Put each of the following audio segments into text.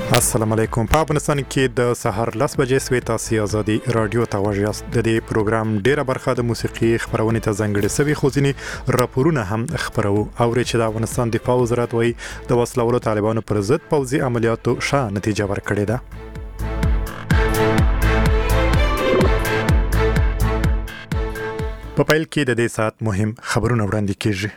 السلام علیکم. په افغانستان کې د سحر 10 بجې سوي تاسو ازادي رادیو ته وژاست. د دې پروګرام ډیره برخه د موسیقي خبرونه ته ځانګړي سوي خوځنی راپورونه هم خبرو او چې د افغانستان دفاع وزارت وایي د وسلوالو طالبانو پر ضد پوځي عملیاتو ښه نتیجه ورکړې ده. په پیل کې د دې سات مهم خبرونه وړاندې کیږي.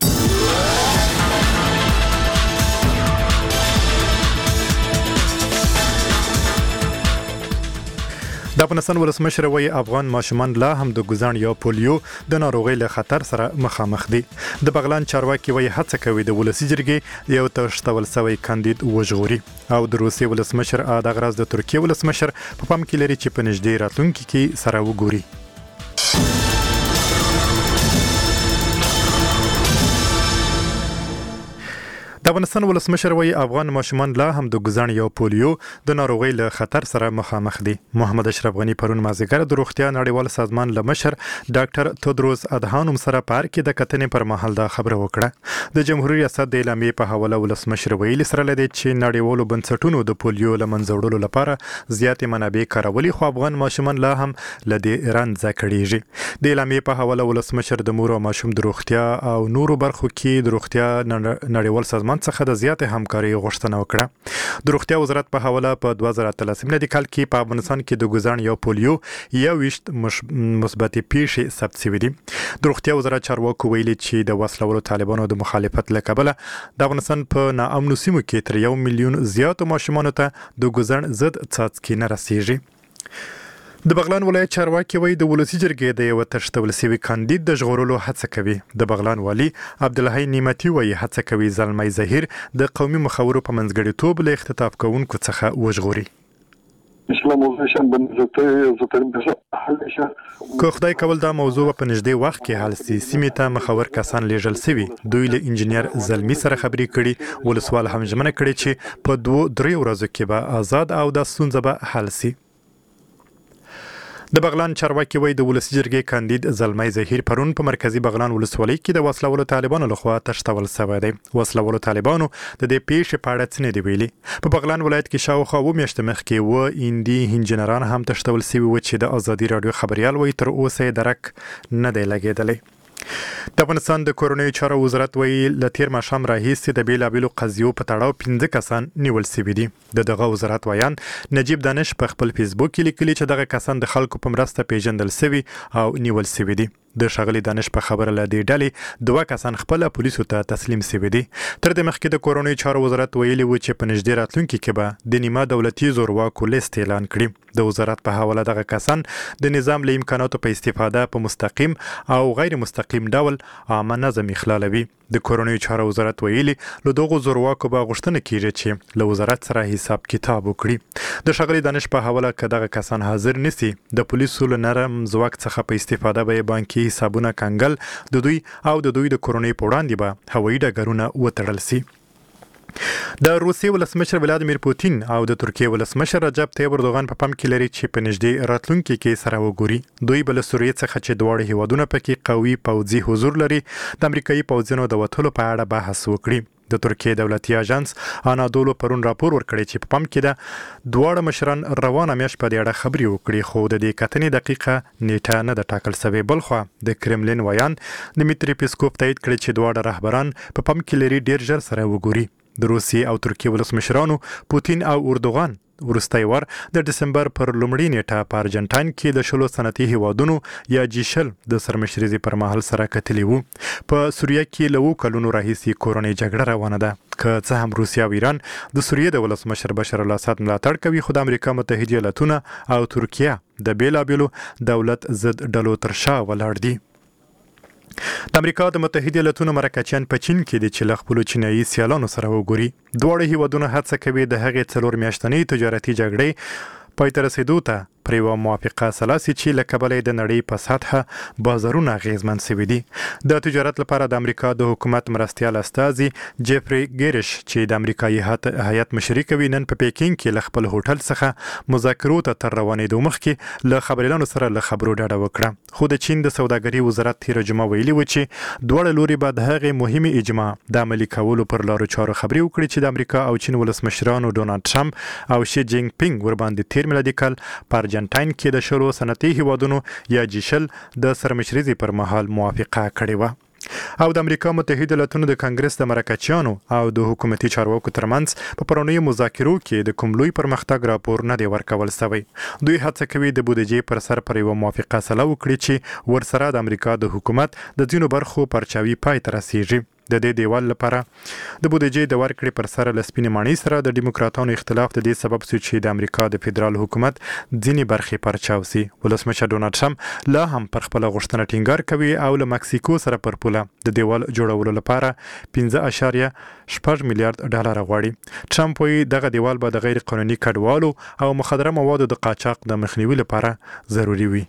د افغانستان ولسمشر وایي افغان ماشومان لا هم د ګزان یا پولیو د ناروغۍ له خطر سره مخامخ دي. د بغلان چارواکي وایي هڅه کوي د ولسی جرګې یو تشتول سوی کاندید وژغوري او د روسي ولسمشر د غرض د ترکیه ولسمشر په پام کې لري چې په نږدې راتلونکي کې سره وګوري. د افغانستان ولسمشر وایي افغان ماشومان لا هم د ګزان یا پولیو د ناروغۍ له خطر سره مخامخ دي. محمد اشرف غنی پرون مازیګر د روغتیا نړیوال سازمان له مشر ډاکټر تودروس ادهانوم سره پارک کې د کتنې پر مهال دا خبره وکړه. د جمهوریت ریاست د اعلامیې په حواله ولسمشر ویلي سره لدی چې نړیوالو بنسټونو د پولیو له منځه وړلو لپاره زیاتې منابع کارولي، خو افغان ماشومان لا هم لدی ایران ځکړيږي. د اعلامیې په حواله ولسمشر د مور او ماشوم د روغتیا او نورو برخو کې د روغتیا نړیوال سازمان څخه د زیاتې همکاري غوښتنه وکړه. د روغتیا وزارت په حواله په 2013 میلادي کال کې په افغانستان کې د ګزان یا پولیو 21 مثبت پیښې ثبت شوې دي. د روغتیا وزارت چارواکو ویلي چې د وسلوالو طالبانو د مخالفت له کبله د افغانستان په ناامنو سیمو کې تر 1 میلیون زیاتو ماشومانو ته د ګزان ضد څاڅکي نه رسیږي. د بغلان ولایت چارواکي وایي د ولسی جرګې د یو تشتول سوي کاندید د ژغورلو هڅه کوي. د بغلان والی عبدالحی نعمتي وایي هڅه کوي زلمی ظهیر د قومي مخاورو په منځګړیتوب له اختطاف کوونکو څخه وژغوري. که خدای کول دا موضوع په نږدې وخت کې حل سي، سیمې ته مخاور کسان لیږل سوي. دوی له انجنیر زلمی سره خبرې کړي. ولسوال هم ژمنه کړې چې په 2-3 ورځو کې به آزاد او د ستونزه به حل سي. د بغلان چارواکي وایي د ولسی جرګې کاندید زلمی ظهیر پرون په مرکزی بغلان ولسوالۍ کې د وسلوالو طالبانو لخوا تشتول شوی دی. وسلوالو طالبانو د دې پیښې په اړه څه نه دی ویلي. په بغلان ولایت کې شاوخوا 2 میاشتې مخکې و اندي انجنیران هم تشتول شوي و چې د ازادي رادیو خبريال وایي تر اوسه درک نه دی لګیدلی. د افغانستان د کورونی چارو وزارت وایي ل تیر ماښام راهیسې د بیلابیلو قضیو په تړاو 15 کسان نیول شوي دي. دغه وزارت وایان نجیب دانش په خپل فیسبوک کې لیکلي چې دغه کسان د خلکو په مرسته پیژندل شوي او نیول شوي دي. د شغلی دانش په خبره لدی ډلې 2 کسان خپل پولیسو ته تسلیم شوي دي. تر دې مخکې د کورونی چارو وزارت ویلي و چې په نږدې راتلونکي کې به د نیمه دولتي زورواکو لیست اعلان کړي. د وزارت په حواله دغه کسان د نظام له امکاناتو په استفاده په مستقیم او غیر مستقیم ډول عامه نظم اخلالوي. د کورونی چارو وزارت ویلي له دغه زورواکو به غوښتنه کیږي چې له وزارت سره حساب کتاب وکړي. د شغلی دانش په حواله کې دغه کسان حاضر نسی د پولیسو له نرم ځواک څخه په استفاده به بانکي حسابونه کنګل د دوی او د دوی د کورونی په وړاندې به هوایي ډګرونه وتړل سي. د روسي ولسمشر ولادیمیر پوتین او د ترکیه ولسمشر رجب طیب اردوغان په پام کې لري چې په نږدې راتلونکي کې سره وګوري. دوی بل سوریه څخه چې دواړه هیوادونه پکې قوي پوځي حضور لري د امریکایي پوځونو د وټلو په اړه بحث وکړي. د ترکیه دولتي اژانس انادولو پرون راپور ورکړی چې په پام کې ده دواړه مشران روانه میاشت په دې اړه خبري وکړي، خو د دې کتنې دقیقه نیټه نه د ټاکل شوی. بلخو د کرملین ویان دمیتری پیسکوف تایید کړی چې دواړه رهبران په پام کې لري ډیر ژر سره وګوري. د روسي او ترکیه ولسمشرانو پوتین او اردوغان ورستای ور د دسمبر پر لومړۍ نیټه په ارجنټاین کې د شلو صنعتي هیوادونو یا جیشل د سرمشريزي پر مهال سره کتلی وو. په سوریه کې له 2 کلونو راهیسې کورونی جګړه روانه ده. که څه هم روسیا او ایران د سوریه د ولسمشر بشار الاسد ملاتړ کوي، خو د امریکا متحده ایالاتونه او ترکیه د بیلابیلو دولت ضد ډلو تر شا ولاړ دي. د امریکا د متحده ایالاتونو مرکچیان په چین کې د چې خپل چینایي سیالانو سره وګوري. دواړه هیوادونه هڅه کوي د هغې 4 میاشتنۍ تجارتي جګړې پای ته رسیدو ته پر یوه موافقه سلاسي چې له کبله د نړۍ په سطحه بازارونه اغیزمن شوي دي. د تجارت لپاره د امریکا د حکومت مرستیال استازي جیفري ګیرش چې د امریکایي هیات مشري کوي نن په پیکینګ کې له خپل هوټل څخه مذاکرو ته تر روانېدو مخکې له خبريالانو سره له خبرو ډډه وکړه. خو د چین د سوداګرۍ وزارت تېره جمعه ویلي و چې دواړه لوري به د هغې مهمې اجماع د عملي کولو پر لارو چارو خبرې وکړي چې د امریکا او چین ولسمشرانو ډونالډ ټرمپ او شي جینګ پینګ ورباندې تیر میلادي کال په ارجنټاین کې د شلو صنعتي هیوادونو یا جیشل د سرمشريزي پر مهال موافقه کړې وه. او د امریکا متحده ایالاتونو د کانګرس د مرکچیانو او د حکومتي چارواکو ترمنځ په پرونیو مذاکرو کې د کوم لوی پرمختګ راپور نه دی ورکول شوی. دوی هڅه کوي د بودیجې پر سر پر یوه موافقه سلا وکړي چې ورسره د امریکا د حکومت د ځینو برخو پرچاوي پای ته رسیږي. د دې دیوال لپاره د بودیجې د ورکړې پر سر له سپینې ماڼۍ سره د ډیموکراتانو اختلاف د دې سبب شو چې د امریکا د فدرال حکومت ځینې برخې پرچاو سي. ولسمشر ډونالډ ټرمپ لا هم پر خپل غوښتنه ټینګار کوي او له مکسیکو سره پر پوله د دیوال جوړولو لپاره 15.6 میلیارډ ډالر غواړي. ټرمپ وایي دغه دیوال به د غیر قانوني کډوالو او مخدره موادو د قاچاق د مخنیوي لپاره ضروری وي.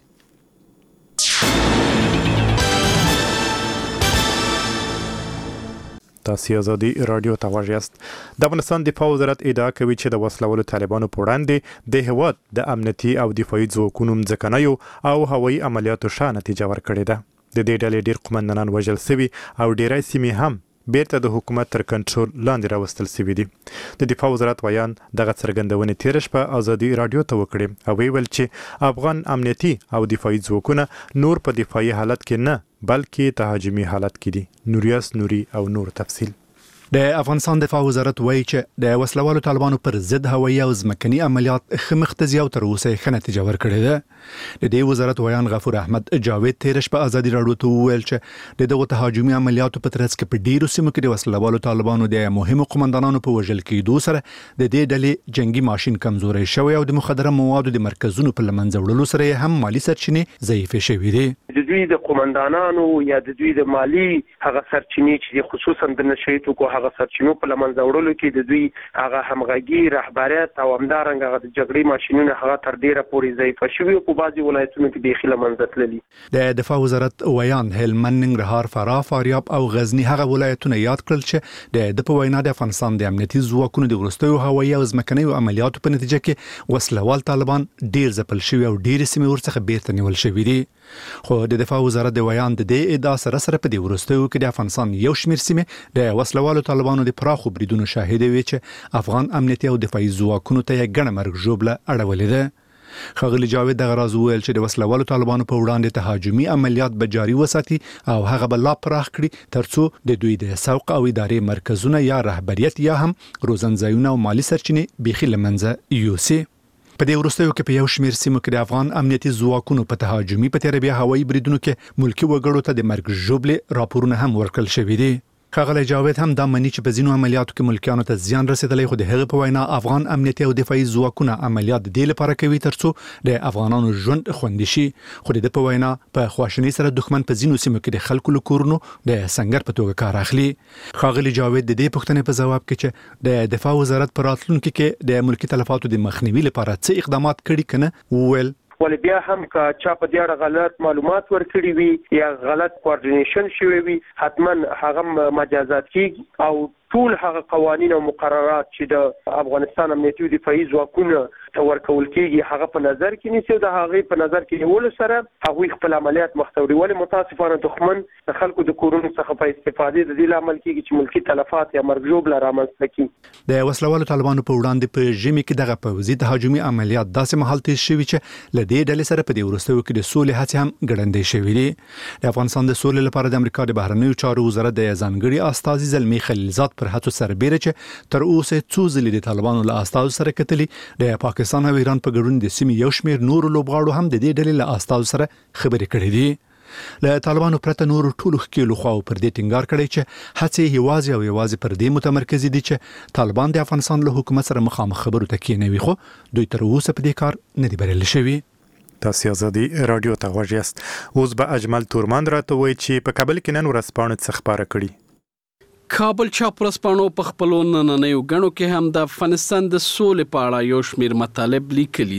تاسو ازادي رادیو ته غوږ یاست. د افغانستان دفاع وزارت ادعا کوي چې د وسلوالو طالبانو په وړاندې د هیواد د امنیتي او دفاعي ځواکونو ځمکنیو او هوایي عملیاتو ښه نتیجه ورکړې ده. د دې ډلې ډېر قومندانان وژل شوي او ډېری سیمې هم بیرته د حکومت تر کنټرول لاندې راوستل شوي دي. د دفاع وزارت ویان دغه څرګندونې تېره شپه ازادي رادیو ته وکړې او ویل چې افغان امنیتي او دفاعي ځواکونه نور په دفاعي حالت کې نه بلکې تهاجمي حالت کې دي. نوریاس نوري او نور تفصیل. د افغانستان دفاع وزارت وایي چې د وسلوالو طالبانو پر ضد هوایي او ځمکني عملیات ښه مخته او تر اوسه ښه نتیجه ورکړې ده. د دې وزارت ویان غفور احمد جاوید تېره شپه ازادي رادیو ته وویل چې د دغو تهاجمي عملیاتو په ترڅ کې په ډیرو سیمو کې د وسلوالو طالبانو د مهمو قومندانانو په وژل کېدو سره د دې ډلې جنگي ماشين کمزوري شوی او د مخدره موادو د مرکزونو په لمنځه وړلو سره هم مالی سرچینې ضعیفې شوې دي. د دوی د قومندانانو یا د دوی د مالی هغه سرچینې چې خصوصا د نشئی توکو هغه سرچینو په لمنځه وړلو کې د دوی هغه همغږي رهبریت او همدارنګه هغه د جګړې ماشينونه هغه تر ډیره پورې ضعیفه شوي او په بعضي ولایتونو کې بیخي لمنځه تللي. د دفاع وزارت ویان هلمند، ننګرهار، فراه، فاریاب او غزنی هغه ولایتونه یاد کړل چې د په وینا د افغانستان د امنیتي ځواکونو د وروستیو هوایي او ځمکنیو عملیاتو په نتیجه کې وسلوال طالبان ډیر ځپل شوي او ډیر سیمې ورڅخه بیرته نیول شوي دي. خو د دفاع وزارت د ویان د دې ادعا سره په دې وروستیو کې د افغانستان یو شمېر سیمې د وسلوالو طالبانو د پراخو بریدونو شاهد وي چې افغان امنیتي او دفاعي ځواکونو ته یې ګڼه مرګ ژوبله اړولې ده. ښاغلي جاوید دغه راز وویل چې د وسلوالو طالبانو په وړاندې تهاجمي عملیات به جاري وساتي او هغه به لا پراخ کړي ترڅو د دوی د سوق او ادارې مرکزونه یا رهبریت یا هم روزنځایونه او مالی سرچینې بیخي له منځه یوسي. په دې وروستیو کې په یو شمېر سیمو کې د افغان امنیتي ځواکونو په تهاجمي په تیره بیا هوایي بریدونو کې ملکي وګړو ته د مرګ ژوبلې راپورونه هم ورکړل شوي دي. ښاغلی جاوید هم دا مني چې په ځینو عملیاتو کې ملکیانو ته زیان رسېدلی، خو د هغې په وینا افغان امنیتي او دفاعي ځواکونه عملیات د دې لپاره کوي ترڅو د افغانانو ژوند خوندي شي. خو د ده په وینا په خواشینۍ سره دښمن په ځینو سیمو کې د خلکو له کورونو د سنګر په توګه کار اخلي. ښاغلي جاوید د دې پوښتنې په ځواب کې چې د دفاع وزارت په راتلونکي کې د ملکي تلفاتو د مخنیوي لپاره څه اقدامات کړي کنه وویل ولې بیا هم که چا په دې اړه غلط معلومات ورکړي وي یا غلط کوارډینیشن شوی وي حتما هغه مجازات کیږي او ټول هغه قوانین او مقررات چې د افغانستان امنیتي او دفاعي ځواکونو ته ورکول کیږي هغه په نظر کې نیسي او د هغه په نظر کې نیولو سره هغوی خپل عملیات مخته وړي. ولې متاسفانه دښمن د خلکو د کورونو څخه په استفادې د دې لامل کیږي چې ملکي تلفات یا مرګ ژوبله رامنځته کړي. د وسلوالو طالبانو په وړاندې په ژمي کې دغه پوځي تهاجمي عملیات داسې مهال تیز شوي چې له دې ډلې سره په دې وروستیو کې د سولې هڅې هم ګړندۍ شوي دي. د افغانستان د سولې لپاره د امریکا د بهرنیو چارو وزارت د ځانګړي استازي زلمي خلیلزاد پر هڅو سربېره چې تر اوسه څو ځلې د طالبانو له استازو سره کتلي، د پاکستان او ایران په ګډون د سیمې یو شمېر نورو لوبغاړو هم د دې ډلې له استازو سره خبرې کړې دي. له طالبانو پرته نورو ټولو ښکېلو خواو پر دې ټینګار کړی چې هڅې یوازې پر دې متمرکزې دي چې طالبان د افغانستان له حکومت سره مخامخ خبرو ته کېنوي، خو دوی تر اوسه په دې کار نه دي بریالي شوي. تاسو ازادي رادیو ته غوږ یاست. اوس به اجمل تورمان راته وایي چې په کابل کې نن ورځپاڼه څه خبره کړي. کابل چاپ ورځپاڼو په خپلو نننیو ګڼو کې هم د افغانستان د سولې په اړه یو شمېر مطالب لیکلي دي.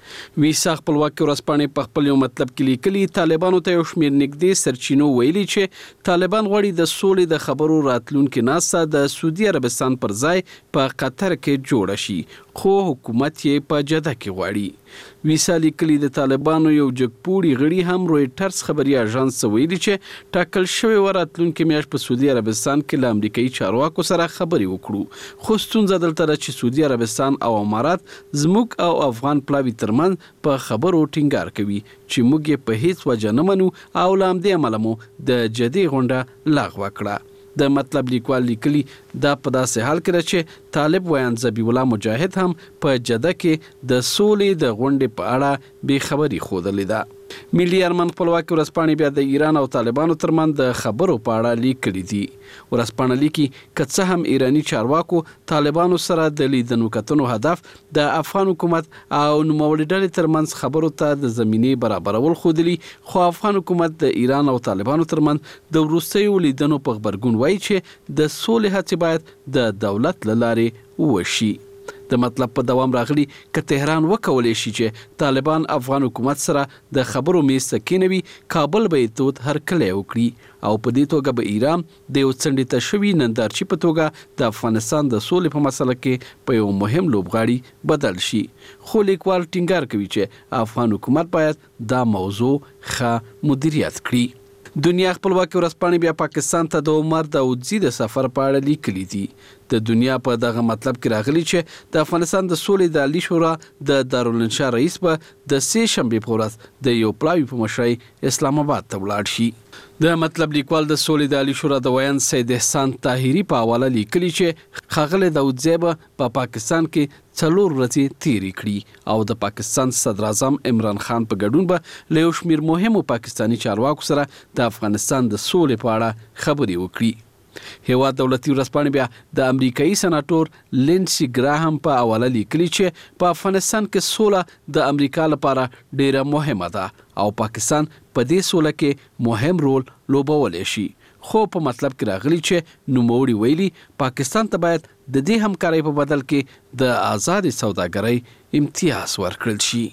ویسا خپلواکي ورځپاڼې په خپل یو مطلب کې لیکلي طالبانو ته یو شمېر نږدې سرچینو ویلي چې طالبان غواړي د سولې د خبرو راتلونکي ناسته د سعودي عربستان پر ځای په قطر کې جوړه شي خو حکومت یې په جده کې غواړي ویسا لیکلي د طالبانو یو جګپوړي غړي هم رويټرز خبري اژانس ویلي چې ټاکل شوی راتلونکي میاشت په سعودي عربستان کې له امریکایي چارواکو سره خبرې وکړو خو ستونزه دلته ده چې سعودي عربستان او امارات زموږ او افغان پلاوي ترمن په خبرو ټینګار کوي چې موږ یې په هیڅ وجه نه منو او له همدې امله مو د جدي غونډه لغوه کړه د مطلب لیکوال لیکلي دا په داسې حال کې چې طالب ویان ذبیح الله مجاهد هم په جده کې د سولې د غونډې په اړه بې خبري ښودلې ده ملي ارمان خپلواکي ورځپاڼې بیا د ایران او طالبانو ترمنځ د خبرو په اړه لیکلي دي ورځپاڼه لیکي که څه هم ایرانی چارواکو طالبانو سره د لیدنو کتنو هدف د افغان حکومت او نوموړي ډلې ترمنځ خبرو ته د زمینې برابرول ښودلي خو افغان حکومت د ایران او طالبانو ترمنځ د وروستیو لیدنو په غبرګون وایي چې د سولې هڅې باید د دولت له لارې وشي د مطلب په دوام راغلی که تهران وکولای شي چې طالبان افغان حکومت سره د خبرو میز ته کېنوي کابل به یې تود هرکلی وکړي او په دې توګه به ایران د یو څنډې شوي نندارچي په توګه د افغانستان د سولې په مسله کې په یو مهم لوبغاړي بدل شي خو لیکوال ټینګار کوي چې افغان حکومت باید دا موضوع ښه مدیریت کړي دنیا خپلواکي ورځپاڼې بیا پاکستان ته د عمر داودزي د سفر په اړه لیکلي دي د دنیا په دغه مطلب کې راغلي چې د افغانستان د سولې د عالی شورا د دارالانشا رئیس به د سې شنبې په ورځ د یو پلاوي په مشرۍ اسلام آباد ته ولاړ شي د مطلب لیکوال د سولې د عالی شورا د ویان سید احسان طاهری په حواله لیکلي چې ښاغلی داودزی به په پاکستان کې 4 ورځې تیرې کړي او د پاکستان صدر اعظم عمران خان په ګډون به له یو شمېر مهمو پاکستاني چارواکو سره د افغانستان د سولې په اړه خبرې وکړي هیواد دولتي ورځپاڼې بیا د امریکایي سناتور لینسي ګراهم په حواله لیکلي چې په افغانستان کې سوله د امریکا لپاره ډیره مهمه ده او پاکستان په دې سوله کې مهم رول لوبولی شي خو په مطلب کې راغلی چې نوموړي ویلي پاکستان ته باید د دې همکارۍ په بدل کې د آزادې سوداګرۍ امتیاز ورکړل شي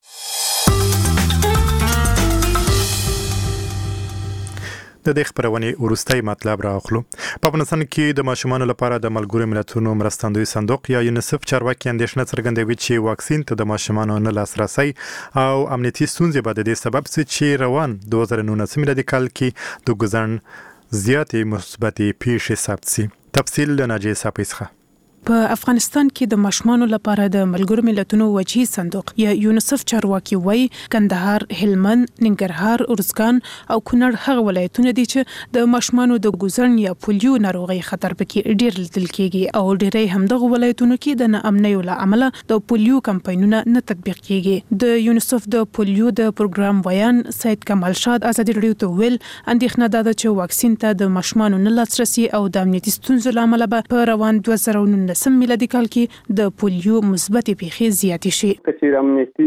د دې خبرونې ورستۍ مطلب راغلو په افغانستان کې د ماشومانو لپاره د ملګرو ملتونو مرستندوی صندوق یا یونیسف چارواکي اندېښنه څرګندوي چې واکسین ته د ماشومانو نه لاسرسي او امنیتي ستونزې به د دې سبب شي چې روان 2019 میلادي کال کې د ګزن زیاتې مثبتې پیښې ثبت شي تفصیل له ناجیه صاحب څخه په افغانستان کې د ماشومانو لپاره د ملګرو ملتونو وجهي صندوق یا یونیسف چارواکي وایي کندهار، هلمند، ننګرهار، ارزګان او کونړ هغه ولایتونه دي چې د ماشومانو د ګوزن یا پولیو ناروغي خطر پکې ډیر لیدل کیږي او ډیری همدغه ولایتونو کې د ناامنۍ له امله د پولیو کمپاینونه نه تطبیق کیږي د یونیسف د پولیو د پروګرام ویان سید کمال شاد ازادي رادیو ته ویل اندېښنه ده چې واکسین ته د ماشومانو نه لاسرسي او د امنیتي ستونزو له امله په روان 2019 میلادي کال کې د پولیو مثبتې پیښې زیاتې شي چې امنیتي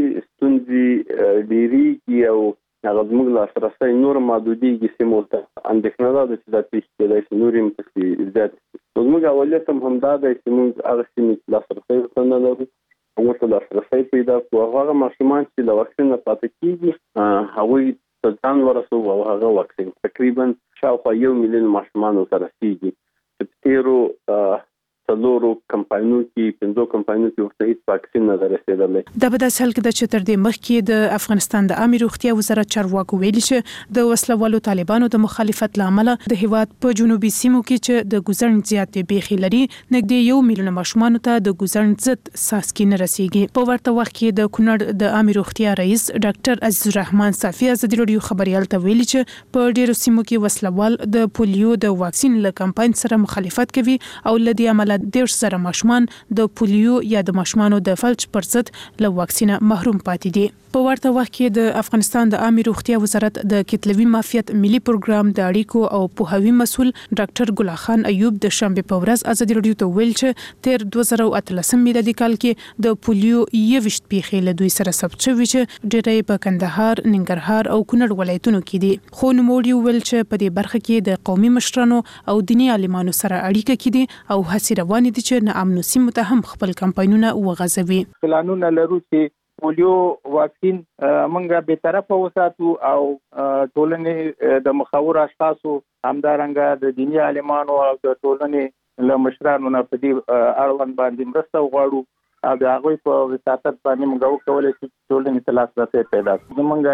ستونزې ډېری کې او هغه زموږ لاسرسي نور محدودېږي سیمو ته اندېښنه ده چې دا پیښې کېدای شي نور هم پکې زیات زموږ اولویت هم همدا دی چې موږ هغه سیمې ته لاسرسي ورته لرو ورته لاسرسي پیدا کړو هغه ماشومان چې له واکسین نه پاتې کېږي هغوی ته ځان ورسوو او هغه واکسین تقریبا شاوخوا 1 میلیون ماشومان ورته رسېږي چې تیرو څلورو کمپاینونو کې 5 کمپاینونو کې ورته هیڅ واکسین نه رسېدلی دا به د سل کې د تر دې مخکې د افغانستان د عامه روغتیا وزارت چارواکو ویلي چې د وسلوالو طالبانو د مخالفت لامل د هیواد په جنوبي سیمو کې چې د ګوزن زیاتې بیخي لري نږدې 1 میلیون ماشومان ته د ګوزن ضد ساسکي نه رسیږي په ورته وخت کې د کونړ د عامه روغتیا رئیس ډاکټر عزیز الرحمن صافي ازادي رادیو خبريال ته ویلي چې په ډیرو سیمو کې وسلوال د پولیو د واکسین له کمپاین سره مخالفت کوي او لدی عمل 1.5 ماشومان د پولیو یا د ماشومانو د فلج پر ضد له واکسینه محروم پاتې دي په ورته وخت کې د افغانستان د عامه روغتیا وزارت د کتلوي معافیت ملي پروګرام د اړیکو او پوهاوي مسول ډاکټر ګل خان ایوب د شنبه په ورځ ازادي رادیو ته ویل چې تیر 2013 میلادي کال کې د پولیو 21 پیښې له دوی سره ثبت شوې چې ډېرې په کندهار، ننګرهار او کونړ ولایتونو کې دي خو نوموړي ویل چې په دې برخه کې د قومي مشرانو او دیني عالمانو سره اړیکه کې دي او هڅې روانې دي چې ناامنو سیمو ته هم خپل کمپاینونه وغځوي پلانونه لرو چې پولیو واکسین موږ به طرفه وساتو او ټولنې د مخاور اشخاصو همدارنګه د دیني عالمانو او د ټولنې له مشرانو نه په دې اړوند باندې مرسته وغواړو او د هغوی په وساتت باندې موږ وکولای شو ټولنې ته لاسرسی پیدا کړو.